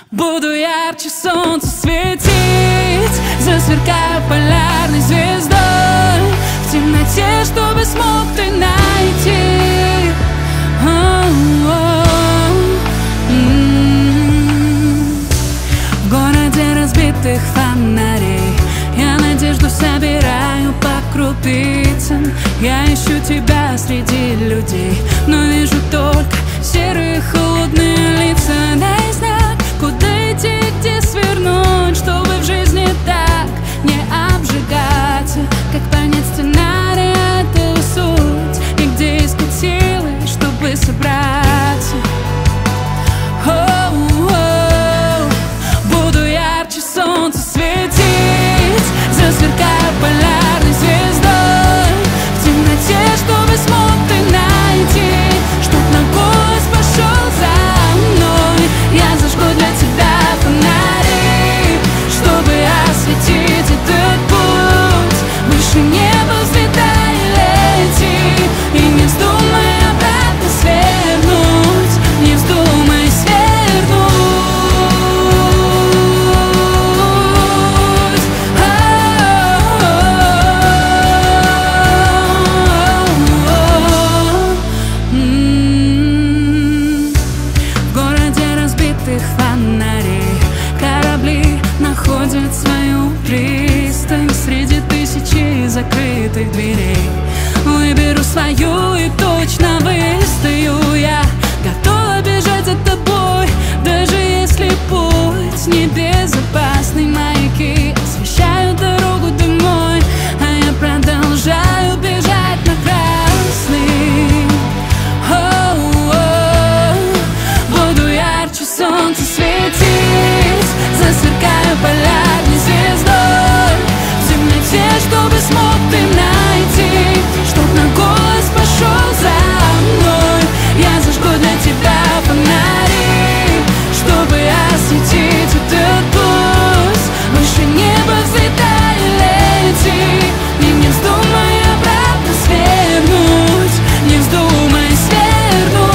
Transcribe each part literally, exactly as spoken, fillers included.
Буду ярче солнца светить, засверкаю полярной звездой в темноте, чтобы смог ты найти. В городе разбитых фонарей я надежду собираю по крупицам. Я ищу тебя среди людей, но вижу только серые холодные лица. Дай знак, куда идти, где свернуть, чтобы в жизни так не обжигаться. Как понять сценарий, эту суть, и где искать силы, чтобы собраться. Оу-оу. Буду ярче солнца светить, засверкаю полярной звездой в темноте, чтобы смог ты найти, чтоб на голос пошел за мной. Я зажгу для тебя фонари, чтобы осветить этот путь. Выше неба взлетай и лети, и не вздумай обратно свернуть, не вздумай свернуть. В городе разбитых фонарей корабли находят свою пристань среди тысячи закрытых дверей. Выберу свою и точно выстою. Я готова бежать за тобой, даже если путь небезопасный. Маяки освещают дорогу домой, а я продолжаю бежать на красный. Оу-оу. Буду ярче солнца светить, засверкаю полярной звездой в темноте, чтобы смог ты найти, чтоб на голос пошел за мной. Я зажгу для тебя фонари, чтобы осветить этот путь. Выше неба взлетай и лети, и не вздумай обратно свернуть, не вздумай свернуть.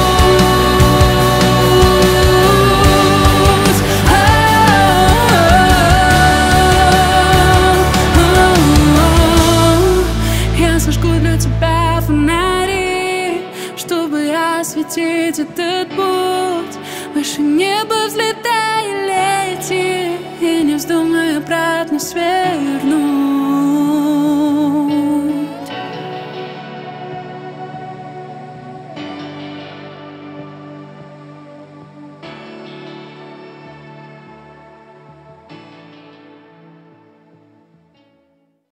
Я зажгу для тебя фонари, чтобы осветить этот путь. Выше неба взлетай и лети, и не вздумай обратно свернуть.